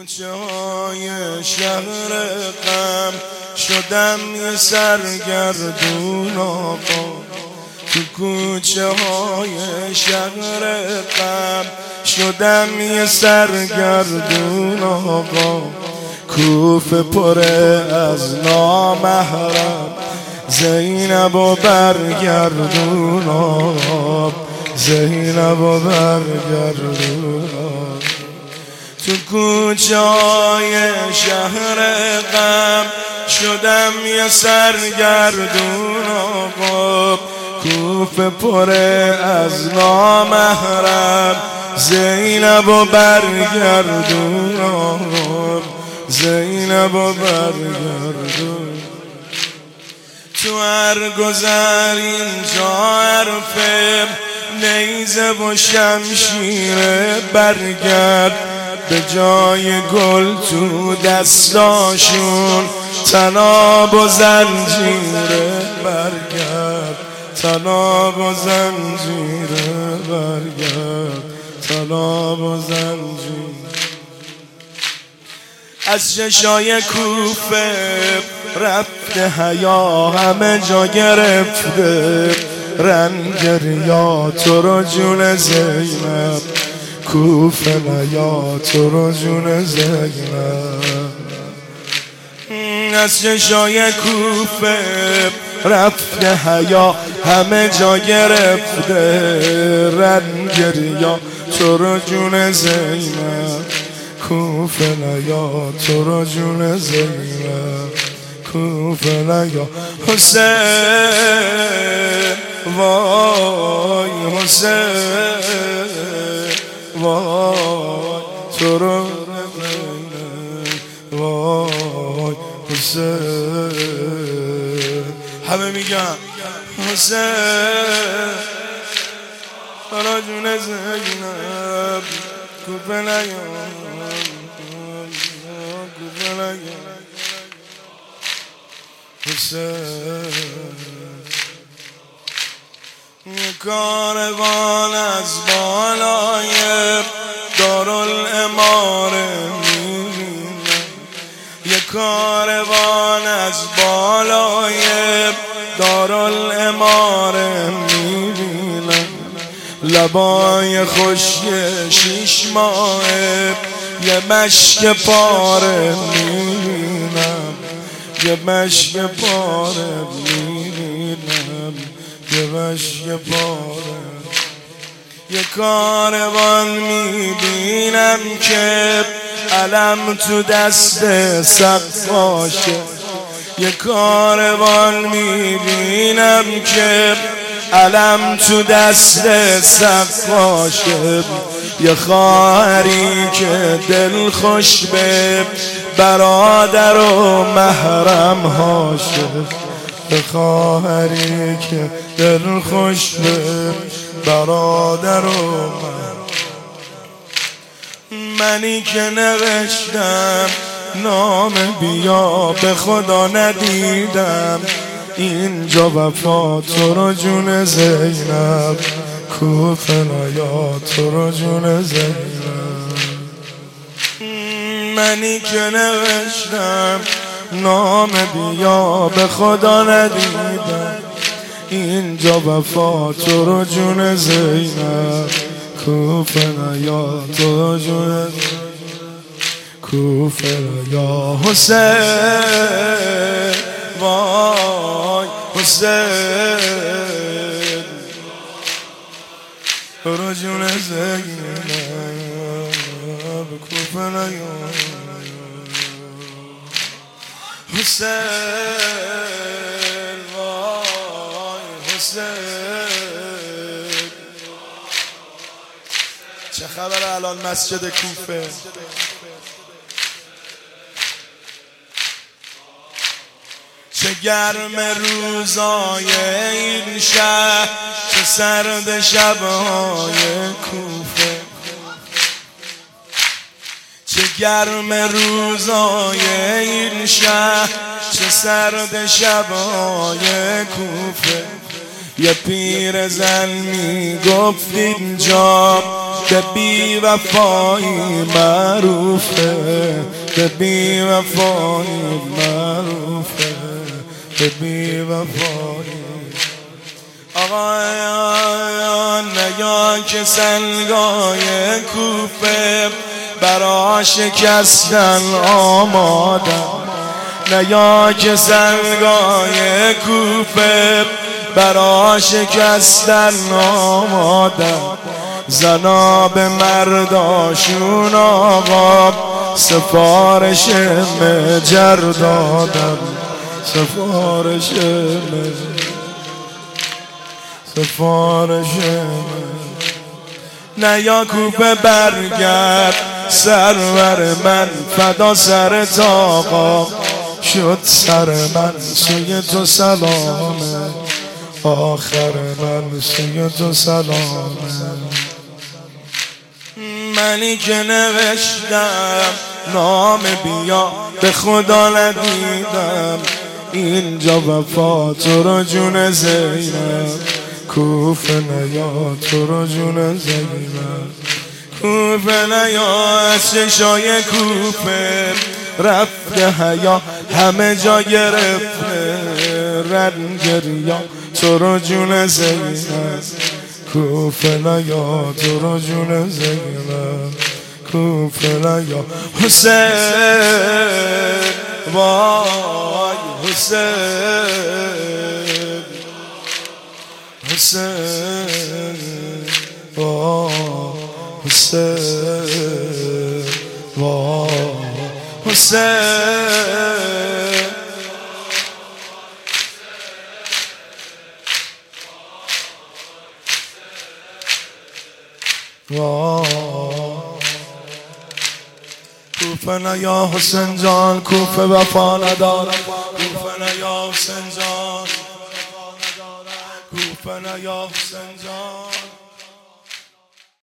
کوچه های شهر غم شدم یه سرگردون آقا. تو کوچه های شهر غم شدم یه سرگردون آقا. کوفه پره از نامحرم زینب و برگردون آقا. زینب و برگردون آقا. تو کوچه های شهر غم شدم یه سرگردون آقا. کوفه پره از نامحرم زینب و برگردون آقا. زینب و برگردون. تو هر گذر اینجا حرفه نیزه و شمشیر برگرد. به جای گل تو دستاشون طناب و زنجیر برگرد. طناب و زنجیر برگرد. طناب و زنجیر. از چشای کوفه رفته حیا همه جا گرفته. رنگ ریا تو رو جون زینب کوفه نیا تو رو جون زینب. از چشای کوفه رفته حیا همه جا گرفته. رنگ ریا تو رو جون زینب کوفه نیا تو رو جون زینب کوفه نیا. حسین وای حسین وای تو رو وای حسین. همه میگن حسین تو رو جون زینب کوفه نیا کوفه نیا حسین. یه کاروان از بالای دارالاماره میبینم. یه کاروان از بالای دارالاماره میبینم. لبای خشک 6 ماهه یه مشک پاره میبینم. یه مشک پاره میبینم. یه مشک پاره. یه کاروان میبینم که علم تو دست سقاشه. یه کاروان میبینم که علم تو دست سقاشه. یه خواهری که دل خوش به برادر و محرم هاشه. یه خواهری که دل خوش به برادر و منی که نوشتم نام بیا به خدا ندیدم. اینجا وفا تو رو جون زینب کوفه نیا تو رو جون زینب. منی که نوشتم نام بیا به خدا ندیدم. اینجا وفا تو رو جون زینب کوفه نیا تو رو جون کوفه نیا. حسین وای حسین تو رو جون زینب کوفه نیا حسین وای حسین. چه خبر الان مسجد کوفه؟ چه گرم روزای این شهر چه سرد شبهای کوفه. چه گرم روزای این شهر چه سرد شبهای کوفه. یه پیرزن میگفت اینجا به بی وفایی معروفه، به بی وفایی معروفه، به بی وفایی. آقایان نیا که سنگای کوفه برا شکستن آمادن، نیا که سنگای کوفه برا شکستن آمادن. زنا به مرداشون آقا سفارش مجر دادن، سفارش نیا کوفه برگرد سرور من فدا سرت آقا، شد سر من سوی تو سلامه، آخر من سوی تو سلامه. منی که نوشتم نام بیا به خدا ندیدم، اینجا وفا تو رو جون زینب، کوفه نیا تو رو جون زینب، کوفه نیا از چشای کوفه رفته حیا همه جا گرفته، رنگ ریا تو رو جون زینب، کوفه نیا تو رو جون زینب، کوفه نیا. حسین وای حسین، حسین وای حسین وای حسین. کوفه نیا حسین جان، کوفه وفا ندارم، کوفه نیا حسین جان، کوفه نیا حسین جان.